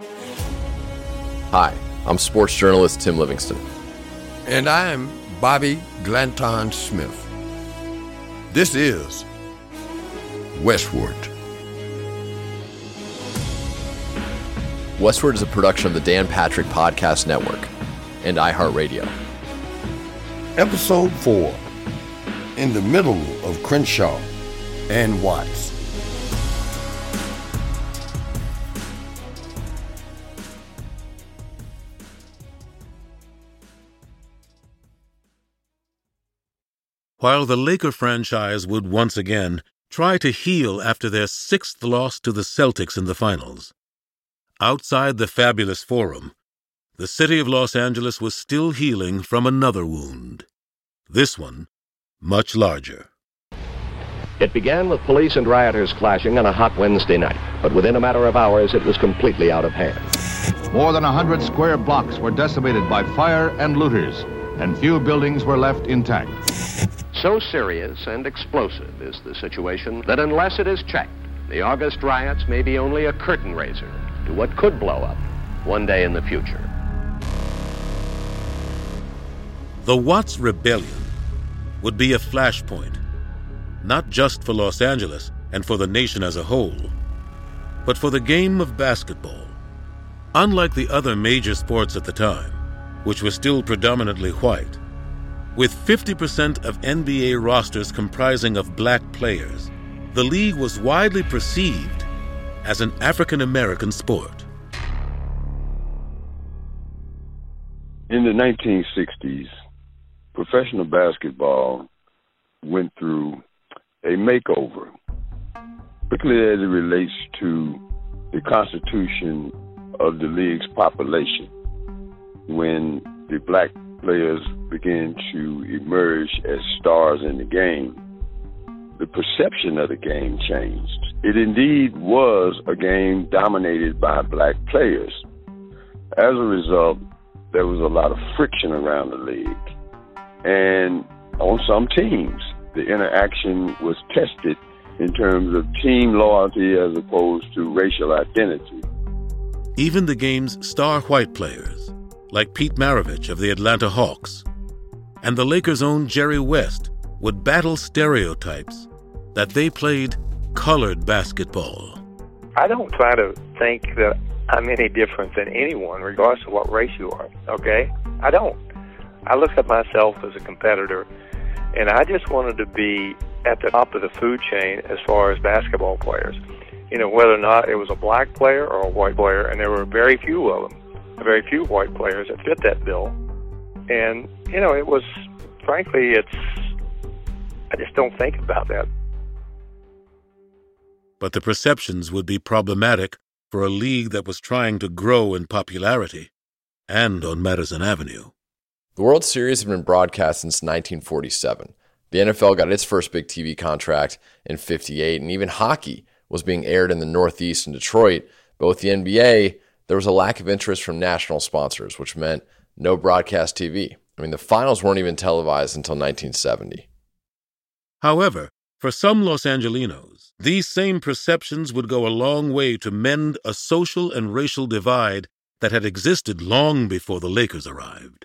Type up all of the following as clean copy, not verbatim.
Hi, I'm sports journalist Tim Livingston. And I'm Bobby Glanton Smith. This is Westward. Westward is a production of the Dan Patrick Podcast Network and iHeartRadio. Episode 4, in the middle of Crenshaw and Watts. While the Laker franchise would once again try to heal after their 6th loss to the Celtics in the finals, outside the fabulous Forum, the city of Los Angeles was still healing from another wound. This one, much larger. It began with police and rioters clashing on a hot Wednesday night, but within a matter of hours it was completely out of hand. More than 100 square blocks were decimated by fire and looters, and few buildings were left intact. So serious and explosive is the situation that unless it is checked, the August riots may be only a curtain raiser to what could blow up one day in the future. The Watts Rebellion would be a flashpoint, not just for Los Angeles and for the nation as a whole, but for the game of basketball. Unlike the other major sports at the time, which were still predominantly white, with 50% of NBA rosters comprising of black players, the league was widely perceived as an African-American sport. In the 1960s, professional basketball went through a makeover, particularly as it relates to the constitution of the league's population. When the black players began to emerge as stars in the game, the perception of the game changed. It indeed was a game dominated by black players. As a result, there was a lot of friction around the league. And on some teams, the interaction was tested in terms of team loyalty as opposed to racial identity. Even the game's star white players, like Pete Maravich of the Atlanta Hawks, and the Lakers' own Jerry West, would battle stereotypes that they played colored basketball. I don't try to think that I'm any different than anyone, regardless of what race you are, okay? I don't. I look at myself as a competitor, and I just wanted to be at the top of the food chain as far as basketball players. You know, whether or not it was a black player or a white player, and there were very few of them. Very few white players that fit that bill. And, you know, it was, frankly, I just don't think about that. But the perceptions would be problematic for a league that was trying to grow in popularity and on Madison Avenue. The World Series had been broadcast since 1947. The NFL got its first big TV contract in '58, and even hockey was being aired in the Northeast and Detroit. But with the NBA, there was a lack of interest from national sponsors, which meant no broadcast TV. I mean, the finals weren't even televised until 1970. However, for some Los Angelinos, these same perceptions would go a long way to mend a social and racial divide that had existed long before the Lakers arrived.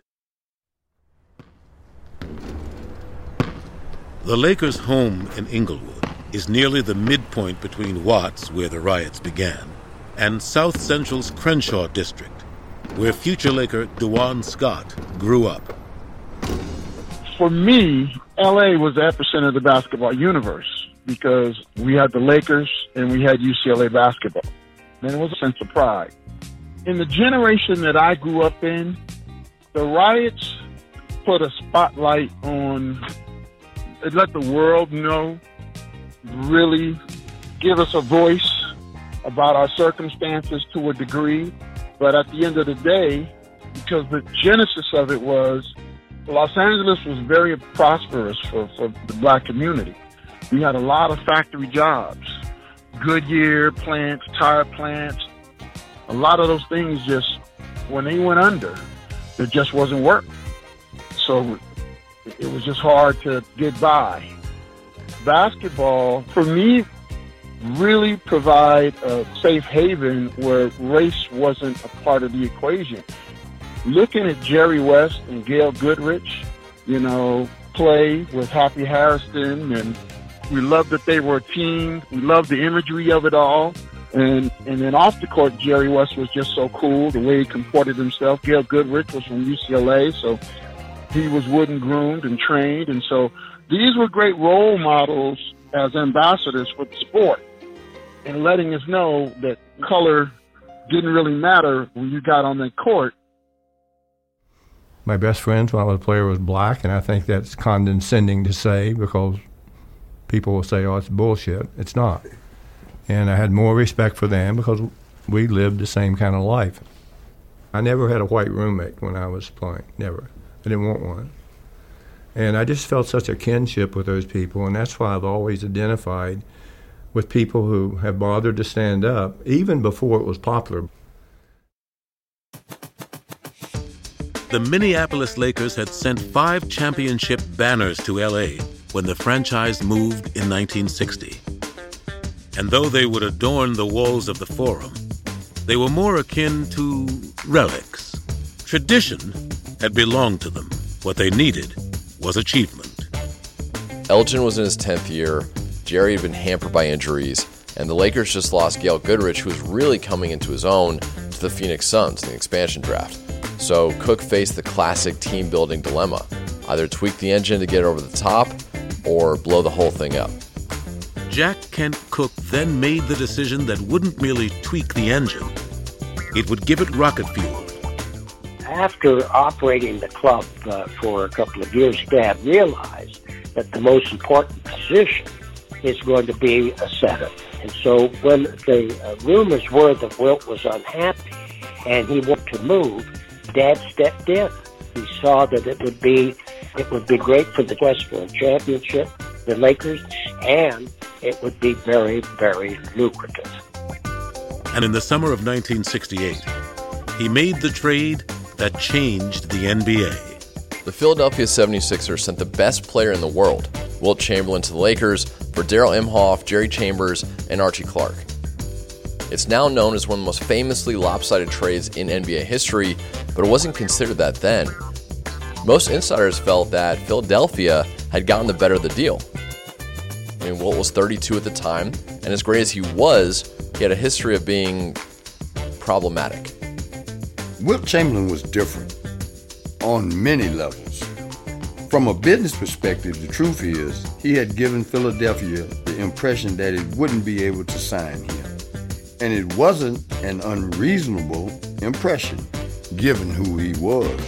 The Lakers' home in Inglewood is nearly the midpoint between Watts, where the riots began, and South Central's Crenshaw district, where future Laker DeJuan Scott grew up. For me, L.A. was the epicenter of the basketball universe because we had the Lakers and we had UCLA basketball. And it was a sense of pride. In the generation that I grew up in, the riots put a spotlight on, it let the world know, really give us a voice about our circumstances to a degree. But at the end of the day, because the genesis of it was, Los Angeles was very prosperous for the black community. We had a lot of factory jobs, Goodyear plants, tire plants. A lot of those things just, when they went under, it just wasn't work. So it was just hard to get by. Basketball, for me, really provide a safe haven where race wasn't a part of the equation. Looking at Jerry West and Gail Goodrich, play with Happy Harrison, and we loved that they were a team. We loved the imagery of it all. And then off the court, Jerry West was just so cool, the way he comported himself. Gail Goodrich was from UCLA, so he was wooden groomed and trained. And so these were great role models as ambassadors for the sport, and letting us know that color didn't really matter when you got on that court. My best friends when I was a player was black, and I think that's condescending to say because people will say, oh, it's bullshit. It's not. And I had more respect for them because we lived the same kind of life. I never had a white roommate when I was playing, never. I didn't want one. And I just felt such a kinship with those people, and that's why I've always identified with people who have bothered to stand up, even before it was popular. The Minneapolis Lakers had sent 5 championship banners to L.A. when the franchise moved in 1960. And though they would adorn the walls of the Forum, they were more akin to relics. Tradition had belonged to them. What they needed was achievement. Elgin was in his 10th year, Jerry had been hampered by injuries, and the Lakers just lost Gail Goodrich, who was really coming into his own, to the Phoenix Suns in the expansion draft. So Cook faced the classic team-building dilemma: either tweak the engine to get over the top, or blow the whole thing up. Jack Kent Cook then made the decision that wouldn't merely tweak the engine, it would give it rocket fuel. After operating the club for a couple of years, Dad realized that the most important position is going to be a setter. And so when the rumors were that Wilt was unhappy and he wanted to move, Dad stepped in. He saw that it would be great for the quest for a championship, the Lakers, and it would be very, very lucrative. And in the summer of 1968, he made the trade that changed the NBA. The Philadelphia 76ers sent the best player in the world, Wilt Chamberlain, to the Lakers for Darrell Imhoff, Jerry Chambers, and Archie Clark. It's now known as one of the most famously lopsided trades in NBA history, but it wasn't considered that then. Most insiders felt that Philadelphia had gotten the better of the deal. I mean, Wilt was 32 at the time, and as great as he was, he had a history of being problematic. Wilt Chamberlain was different on many levels. From a business perspective, the truth is he had given Philadelphia the impression that it wouldn't be able to sign him. And it wasn't an unreasonable impression, given who he was.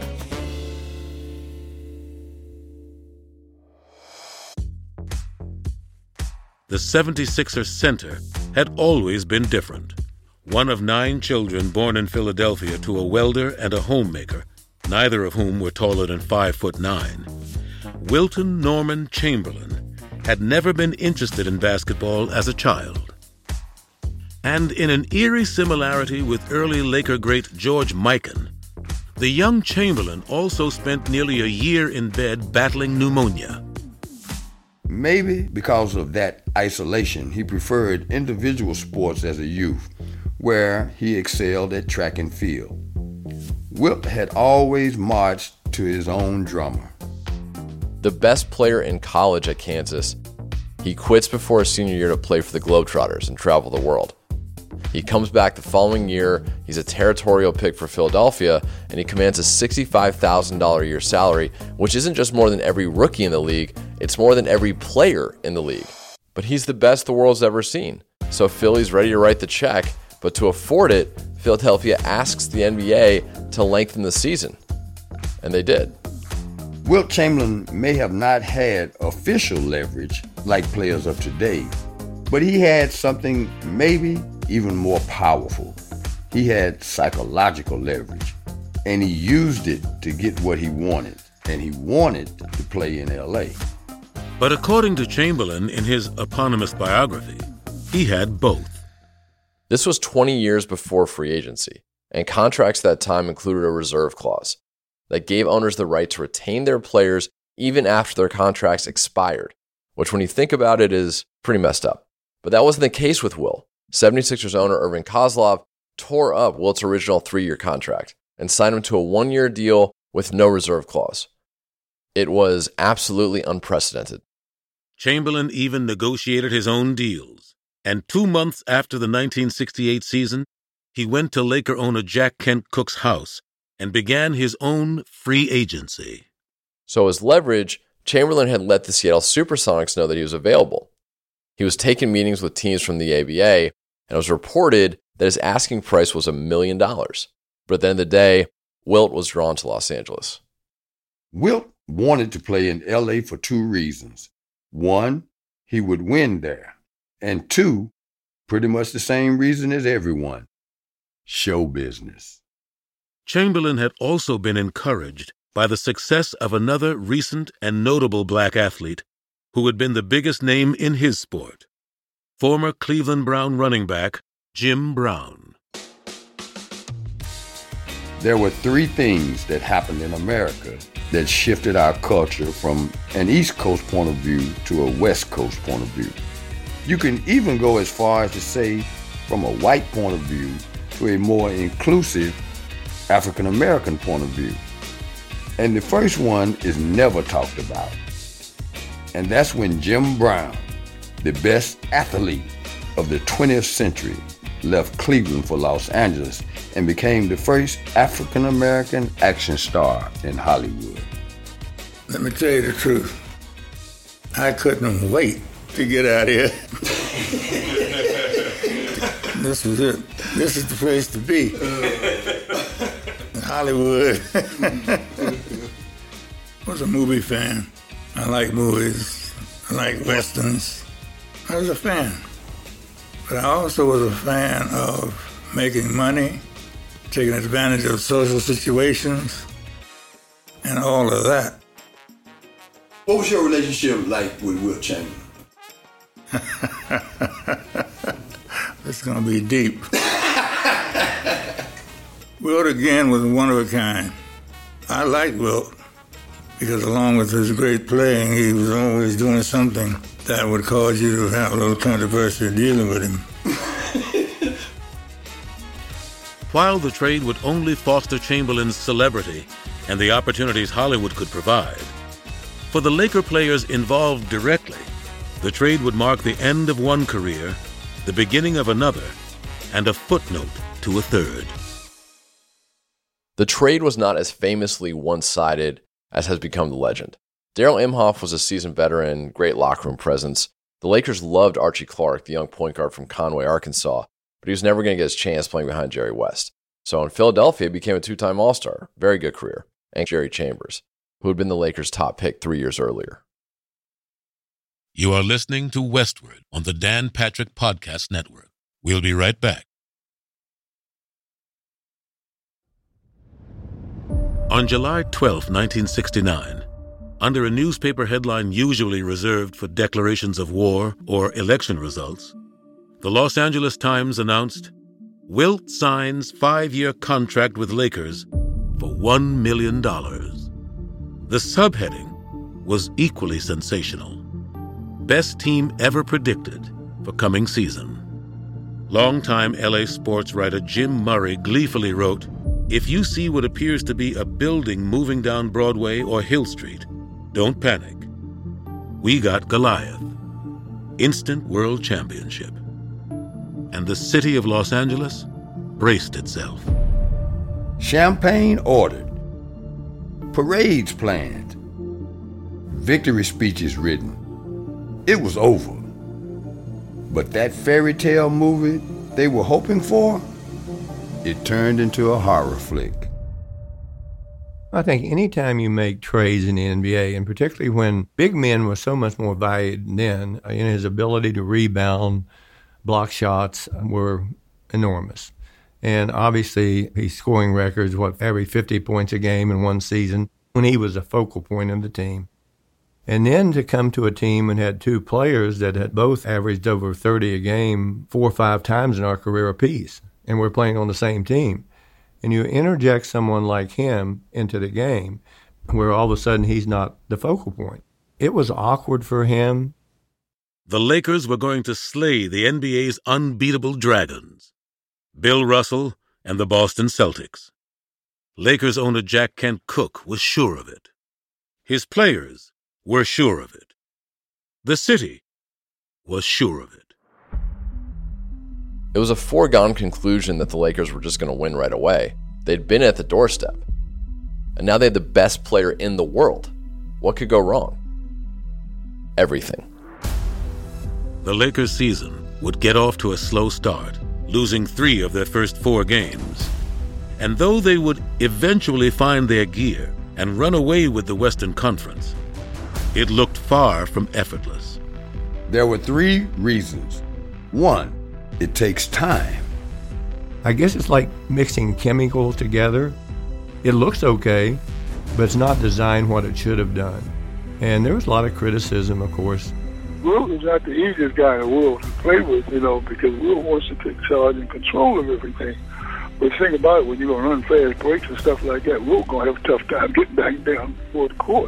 The 76ers center had always been different. One of 9 children born in Philadelphia to a welder and a homemaker, neither of whom were taller than 5'9". Wilton Norman Chamberlain had never been interested in basketball as a child. And in an eerie similarity with early Laker great George Mikan, the young Chamberlain also spent nearly a year in bed battling pneumonia. Maybe because of that isolation, he preferred individual sports as a youth, where he excelled at track and field. Wilt had always marched to his own drummer. The best player in college at Kansas, he quits before his senior year to play for the Globetrotters and travel the world. He comes back the following year, he's a territorial pick for Philadelphia, and he commands a $65,000 a year salary, which isn't just more than every rookie in the league, it's more than every player in the league. But he's the best the world's ever seen. So Philly's ready to write the check, but to afford it, Philadelphia asks the NBA to lengthen the season. And they did. Wilt Chamberlain may have not had official leverage like players of today, but he had something maybe even more powerful. He had psychological leverage, and he used it to get what he wanted, and he wanted to play in LA. But according to Chamberlain in his eponymous biography, he had both. This was 20 years before free agency, and contracts that time included a reserve clause that gave owners the right to retain their players even after their contracts expired, which when you think about it is pretty messed up. But that wasn't the case with Wilt. 76ers owner Irving Kozlov tore up Wilt's original 3-year contract and signed him to a 1-year deal with no reserve clause. It was absolutely unprecedented. Chamberlain even negotiated his own deals, and 2 months after the 1968 season, he went to Laker owner Jack Kent Cooke's house and began his own free agency. So as leverage, Chamberlain had let the Seattle Supersonics know that he was available. He was taking meetings with teams from the ABA, and it was reported that his asking price was $1 million. But at the end of the day, Wilt was drawn to Los Angeles. Wilt wanted to play in L.A. for 2 reasons. 1, he would win there. And 2, pretty much the same reason as everyone, show business. Chamberlain had also been encouraged by the success of another recent and notable black athlete who had been the biggest name in his sport, former Cleveland Brown running back Jim Brown. There were 3 things that happened in America that shifted our culture from an East Coast point of view to a West Coast point of view. You can even go as far as to say from a white point of view to a more inclusive African American point of view. And the first one is never talked about. And that's when Jim Brown, the best athlete of the 20th century, left Cleveland for Los Angeles and became the first African American action star in Hollywood. Let me tell you the truth. I couldn't wait to get out of here. This was it. This is the place to be. Hollywood. I was a movie fan. I like movies. I like westerns. I was a fan. But I also was a fan of making money, taking advantage of social situations, and all of that. What was your relationship like with Wilt Chamberlain? It's going to be deep. Wilt, again, was one of a kind. I liked Wilt because along with his great playing, he was always doing something that would cause you to have a little controversy dealing with him. While the trade would only foster Chamberlain's celebrity and the opportunities Hollywood could provide, for the Laker players involved directly, the trade would mark the end of one career, the beginning of another, and a footnote to a third. The trade was not as famously one-sided as has become the legend. Darrell Imhoff was a seasoned veteran, great locker room presence. The Lakers loved Archie Clark, the young point guard from Conway, Arkansas, but he was never going to get his chance playing behind Jerry West. So in Philadelphia, he became a 2-time All-Star, very good career, and Jerry Chambers, who had been the Lakers' top pick 3 years earlier. You are listening to Westward on the Dan Patrick Podcast Network. We'll be right back. On July 12, 1969, under a newspaper headline usually reserved for declarations of war or election results, the Los Angeles Times announced, Wilt signs 5-year contract with Lakers for $1 million. The subheading was equally sensational. Best team ever predicted for coming season. Longtime LA sports writer Jim Murray gleefully wrote, if you see what appears to be a building moving down Broadway or Hill Street, don't panic. We got Goliath. Instant world championship. And the city of Los Angeles braced itself. Champagne ordered. Parades planned. Victory speeches written. It was over. But that fairy tale movie they were hoping for, it turned into a horror flick. I think anytime you make trades in the NBA, and particularly when big men were so much more valued then, in his ability to rebound, block shots were enormous. And obviously, he's scoring records, every 50 points a game in one season, when he was a focal point of the team. And then to come to a team and had 2 players that had both averaged over 30 a game 4 or 5 times in our career apiece, and we're playing on the same team. And you interject someone like him into the game where all of a sudden he's not the focal point. It was awkward for him. the Lakers were going to slay the NBA's unbeatable Dragons, Bill Russell and the Boston Celtics. Lakers owner Jack Kent Cooke was sure of it. His players were sure of it. The city was sure of it. It was a foregone conclusion that the Lakers were just going to win right away. They'd been at the doorstep. And now they had the best player in the world. What could go wrong? Everything. The Lakers' season would get off to a slow start, losing 3 of their first 4 games. And though they would eventually find their gear and run away with the Western Conference, it looked far from effortless. There were 3 reasons. 1, it takes time. I guess it's like mixing chemicals together. It looks okay, but it's not designed what it should have done. And there was a lot of criticism, of course. Wilt is not the easiest guy in the world to play with, because Wilt wants to take charge and control of everything. But the thing about it, when you're going to run fast breaks and stuff like that, Wilt's going to have a tough time getting back down toward the court.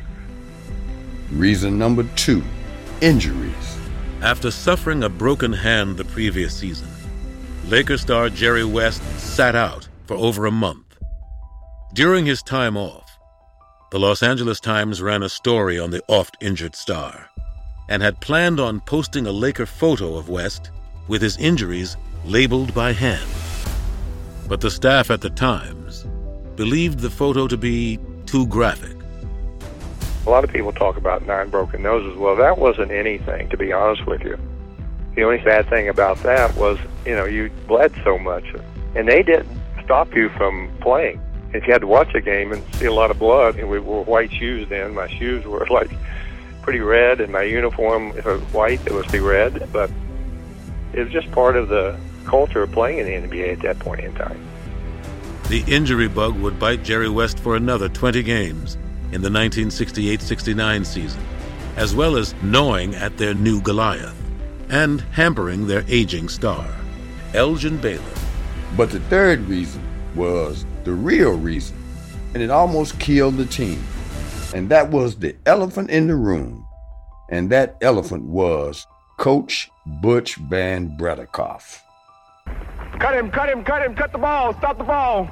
Reason number 2, injuries. After suffering a broken hand the previous season, Lakers star Jerry West sat out for over a month. During his time off, the Los Angeles Times ran a story on the oft-injured star and had planned on posting a Laker photo of West with his injuries labeled by hand. But the staff at the Times believed the photo to be too graphic. A lot of people talk about 9 broken noses. Well, that wasn't anything, to be honest with you. The only bad thing about that was, you bled so much. And they didn't stop you from playing. If you had to watch a game and see a lot of blood, and we wore white shoes then, my shoes were pretty red, and my uniform, if it was white, it was pretty red. But it was just part of the culture of playing in the NBA at that point in time. The injury bug would bite Jerry West for another 20 games in the 1968-69 season, as well as gnawing at their new Goliath and hampering their aging star, Elgin Baylor. But the 3rd reason was the real reason, and it almost killed the team. And that was the elephant in the room. And that elephant was Coach Butch Van Brederkoff. Cut him, cut the ball, stop the ball.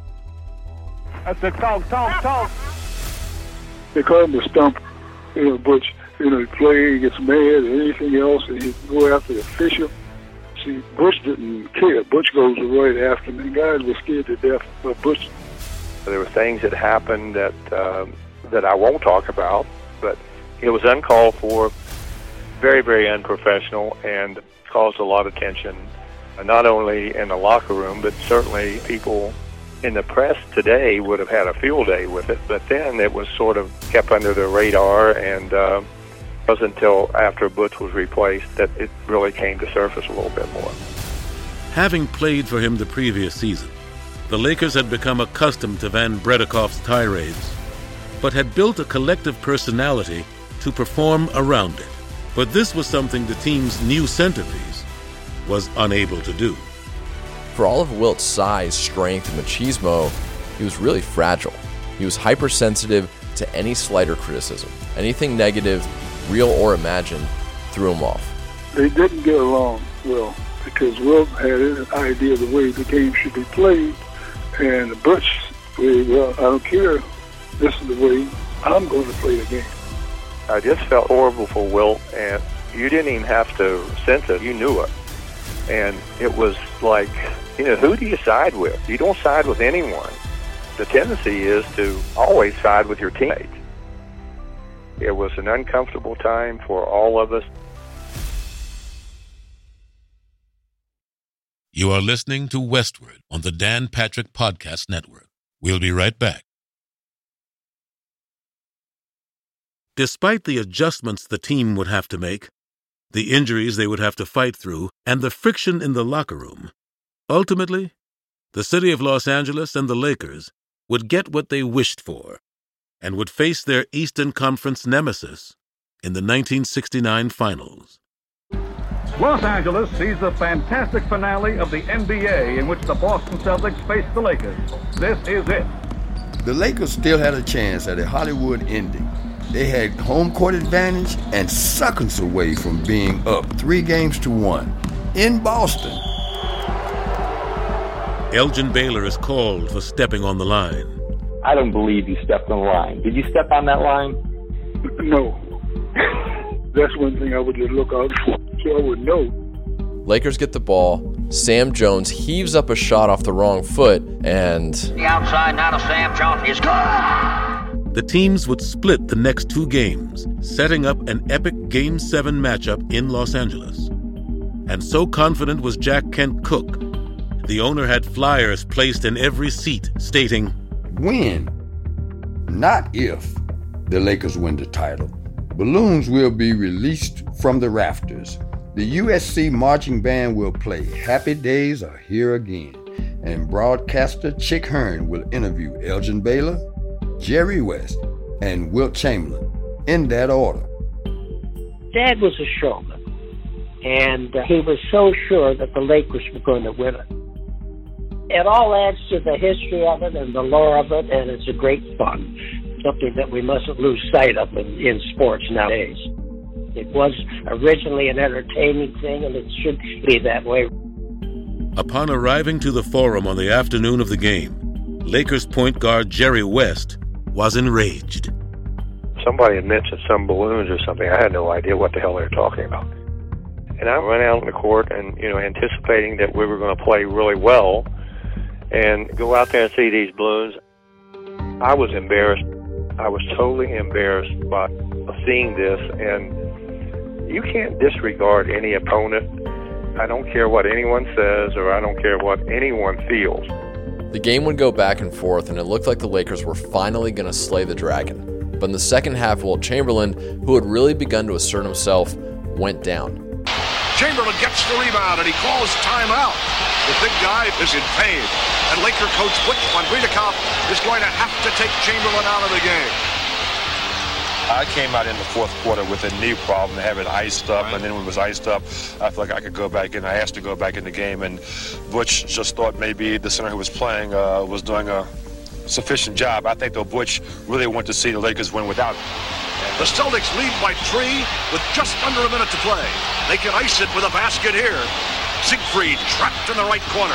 That's it, talk. They call him the stumper. Butch, he play, he gets mad or anything else, and he go after the official. See, Butch didn't care. Butch goes right after him, and guys were scared to death of Butch. There were things that happened that I won't talk about, but it was uncalled for, very, very unprofessional, and caused a lot of tension, not only in the locker room, but certainly people in the press today would have had a field day with it, but then it was sort of kept under the radar, and it wasn't until after Butch was replaced that it really came to surface a little bit more. Having played for him the previous season, the Lakers had become accustomed to Van Brederkoff's tirades, but had built a collective personality to perform around it. But this was something the team's new centerpiece was unable to do. For all of Wilt's size, strength, and machismo, he was really fragile. He was hypersensitive to any slight or criticism. Anything negative, real or imagined, threw him off. They didn't get along well because Wilt had an idea of the way the game should be played, and Butch said, well, I don't care. This is the way I'm going to play the game. I just felt horrible for Wilt, and you didn't even have to sense it. You knew it. And it was like, who do you side with? You don't side with anyone. The tendency is to always side with your teammates. It was an uncomfortable time for all of us. You are listening to Westward on the Dan Patrick Podcast Network. We'll be right back. Despite the adjustments the team would have to make, the injuries they would have to fight through, and the friction in the locker room, ultimately, the city of Los Angeles and the Lakers would get what they wished for and would face their Eastern Conference nemesis in the 1969 Finals. Los Angeles sees the fantastic finale of the NBA in which the Boston Celtics face the Lakers. This is it. The Lakers still had a chance at a Hollywood ending, They had home court advantage and seconds away from being up 3-1 in Boston. Elgin Baylor is called for stepping on the line. I don't believe you stepped on the line. Did you step on that line? No. That's one thing I would just look out for, so I would know. Lakers get the ball. Sam Jones heaves up a shot off the wrong foot, and the outside now to Sam Jones is good. The teams would split the next 2 games, setting up an epic Game 7 matchup in Los Angeles. And so confident was Jack Kent Cooke, the owner had flyers placed in every seat stating, "When, not if, the Lakers win the title, balloons will be released from the rafters. The USC marching band will play Happy Days Are Here Again, and broadcaster Chick Hearn will interview Elgin Baylor, Jerry West, and Wilt Chamberlain, in that order." Dad was a showman, and he was so sure that the Lakers were going to win it. It all adds to the history of it and the lore of it, and it's a great fun, something that we mustn't lose sight of in sports nowadays. It was originally an entertaining thing, and it should be that way. Upon arriving to the Forum on the afternoon of the game, Lakers point guard Jerry West was enraged. Somebody had mentioned some balloons or something. I had no idea what the hell they were talking about. And I went out on the court and, anticipating that we were going to play really well and go out there and see these balloons. I was embarrassed. I was totally embarrassed by seeing this, and you can't disregard any opponent. I don't care what anyone says, or I don't care what anyone feels. The game would go back and forth, and it looked like the Lakers were finally going to slay the Dragon. But in the second half, Wilt Chamberlain, who had really begun to assert himself, went down. Chamberlain gets the rebound, and he calls timeout. The big guy is in pain, and Laker coach Butch Van Wiedekamp is going to have to take Chamberlain out of the game. I came out in the fourth quarter with a knee problem, have it iced up, and then when it was iced up, I felt like I could go back in. I asked to go back in the game, and Butch just thought maybe the center who was playing was doing a sufficient job. I think, though, Butch really wanted to see the Lakers win without him. The Celtics lead by 3 with just under a minute to play. They can ice it with a basket here. Siegfried trapped in the right corner.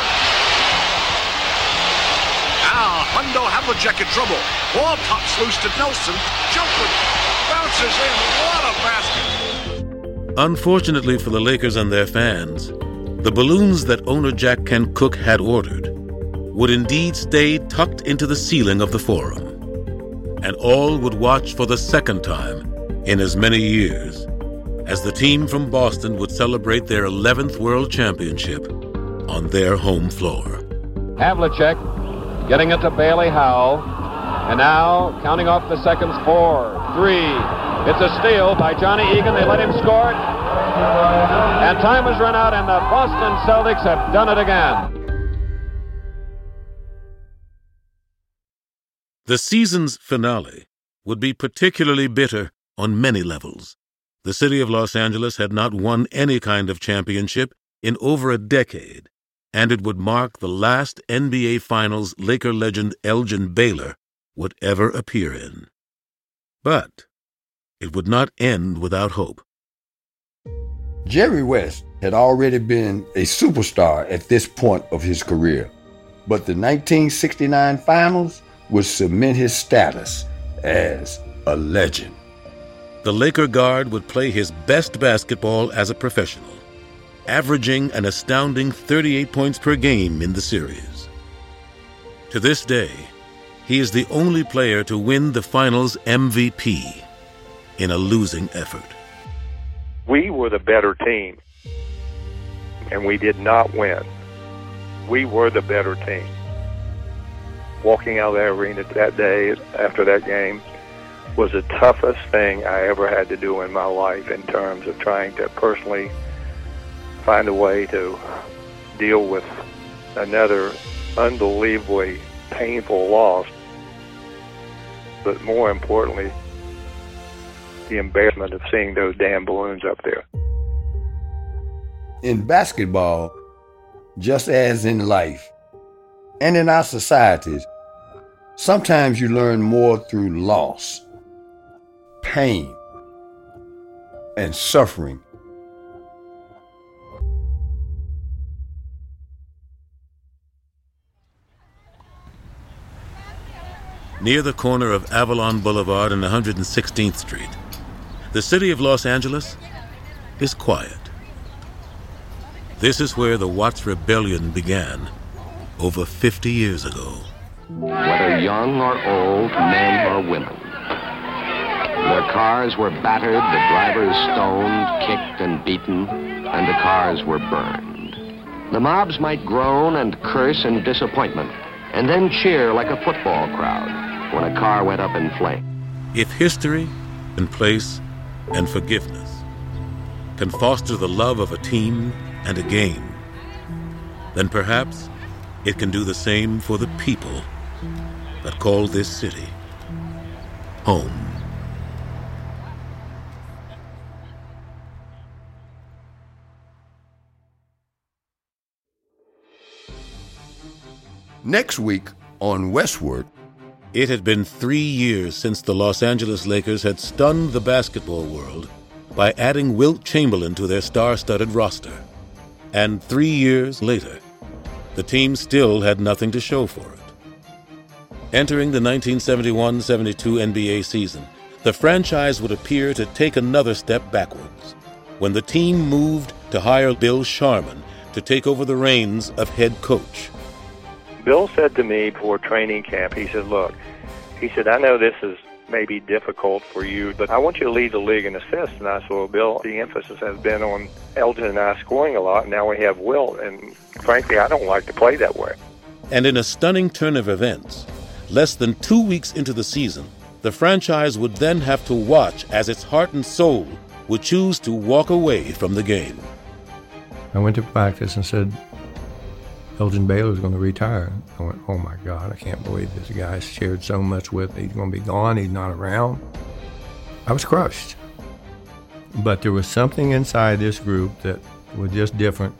Now, Hundo Havlicek in trouble. Ball pops loose to Nelson. Jumper bounces in. What a basket. Unfortunately for the Lakers and their fans, the balloons that owner Jack Kent Cooke had ordered would indeed stay tucked into the ceiling of the Forum. And all would watch for the second time in as many years as the team from Boston would celebrate their 11th World Championship on their home floor. Havlicek getting it to Bailey Howell, and now counting off the seconds. 4, 3. It's a steal by Johnny Egan. They let him score it, and time has run out, and the Boston Celtics have done it again. The season's finale would be particularly bitter on many levels. The city of Los Angeles had not won any kind of championship in over a decade, and it would mark the last NBA Finals Laker legend Elgin Baylor would ever appear in. But it would not end without hope. Jerry West had already been a superstar at this point of his career, but the 1969 Finals would cement his status as a legend. The Laker guard would play his best basketball as a professional, averaging an astounding 38 points per game in the series. To this day, he is the only player to win the Finals MVP in a losing effort. We were the better team, and we did not win. We were the better team. Walking out of that arena that day after that game was the toughest thing I ever had to do in my life in terms of trying to personally find a way to deal with another unbelievably painful loss. But more importantly, the embarrassment of seeing those damn balloons up there. In basketball, just as in life and in our societies, sometimes you learn more through loss, pain and suffering. Near the corner of Avalon Boulevard and 116th Street, the city of Los Angeles is quiet. This is where the Watts Rebellion began over 50 years ago. Whether young or old, men or women. Their cars were battered, the drivers stoned, kicked and beaten, and the cars were burned. The mobs might groan and curse in disappointment, and then cheer like a football crowd when a car went up in flames. If history and place and forgiveness can foster the love of a team and a game, then perhaps it can do the same for the people that call this city home. Next week on Westward. It had been 3 years since the Los Angeles Lakers had stunned the basketball world by adding Wilt Chamberlain to their star-studded roster. And 3 years later, the team still had nothing to show for it. Entering the 1971-72 NBA season, the franchise would appear to take another step backwards when the team moved to hire Bill Sharman to take over the reins of head coach. Bill said to me before training camp, he said, look, I know this is maybe difficult for you, but I want you to lead the league in assists. And I said, well, Bill, the emphasis has been on Elgin and I scoring a lot, and now we have Wilt, and frankly, I don't like to play that way. And in a stunning turn of events, less than 2 weeks into the season, the franchise would then have to watch as its heart and soul would choose to walk away from the game. I went to practice and said, Elgin Baylor's going to retire. I went, oh my God, I can't believe this guy I shared so much with. He's going to be gone. He's not around. I was crushed. But there was something inside this group that was just different.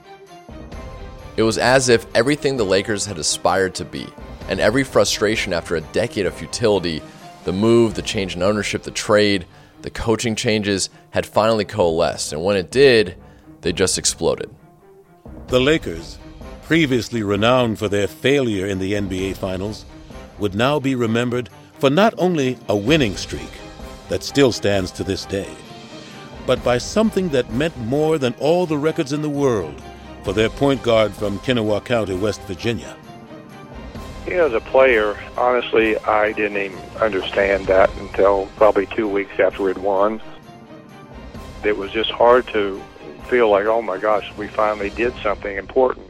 It was as if everything the Lakers had aspired to be, and every frustration after a decade of futility, the move, the change in ownership, the trade, the coaching changes, had finally coalesced. And when it did, they just exploded. The Lakers, previously renowned for their failure in the NBA Finals, would now be remembered for not only a winning streak that still stands to this day, but by something that meant more than all the records in the world for their point guard from Kennesaw County, West Virginia. You know, as a player, honestly, I didn't even understand that until probably 2 weeks after we'd won. It was just hard to feel like, oh my gosh, we finally did something important.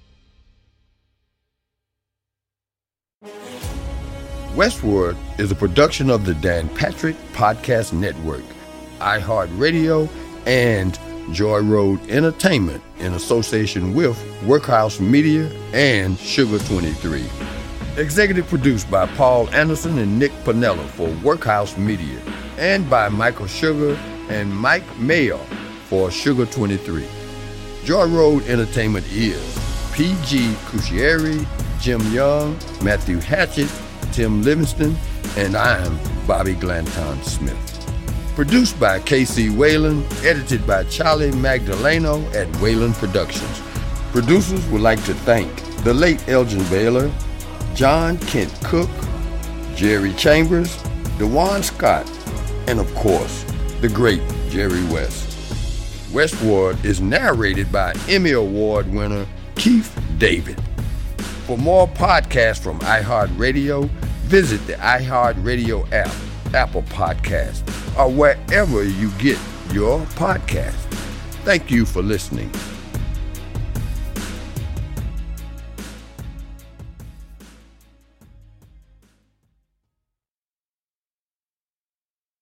Westward is a production of the Dan Patrick Podcast Network, iHeartRadio, and Joy Road Entertainment in association with Workhouse Media and Sugar 23. Executive produced by Paul Anderson and Nick Piniella for Workhouse Media, and by Michael Sugar and Mike Mayer for Sugar 23. Joy Road Entertainment is P.G. Cuscieri, Jim Young, Matthew Hatchett, Tim Livingston, and I'm Bobby Glanton Smith. Produced by K.C. Whalen, edited by Charlie Magdaleno at Whalen Productions. Producers would like to thank the late Elgin Baylor, John Kent Cook, Jerry Chambers, DeJuan Scott, and of course, the great Jerry West. Westward is narrated by Emmy Award winner Keith David. For more podcasts from iHeartRadio, visit the iHeartRadio app, Apple Podcasts, or wherever you get your podcast. Thank you for listening.